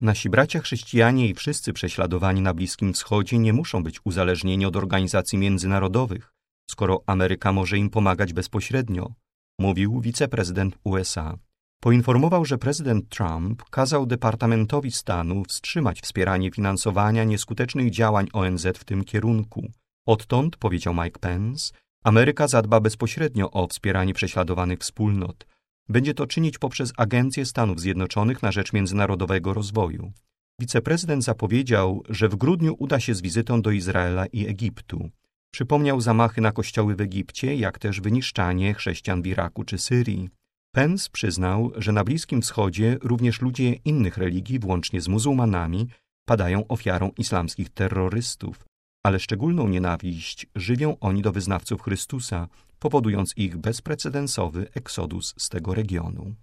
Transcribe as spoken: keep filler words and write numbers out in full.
Nasi bracia chrześcijanie i wszyscy prześladowani na Bliskim Wschodzie nie muszą być uzależnieni od organizacji międzynarodowych, skoro Ameryka może im pomagać bezpośrednio, mówił wiceprezydent U S A. Poinformował, że prezydent Trump kazał Departamentowi Stanu wstrzymać wspieranie finansowania nieskutecznych działań O N Z w tym kierunku. Odtąd, powiedział Mike Pence, Ameryka zadba bezpośrednio o wspieranie prześladowanych wspólnot. Będzie to czynić poprzez Agencję Stanów Zjednoczonych na rzecz międzynarodowego rozwoju. Wiceprezydent zapowiedział, że w grudniu uda się z wizytą do Izraela i Egiptu. Przypomniał zamachy na kościoły w Egipcie, jak też wyniszczanie chrześcijan w Iraku czy Syrii. Pence przyznał, że na Bliskim Wschodzie również ludzie innych religii, włącznie z muzułmanami, padają ofiarą islamskich terrorystów, ale szczególną nienawiść żywią oni do wyznawców Chrystusa, powodując ich bezprecedensowy eksodus z tego regionu.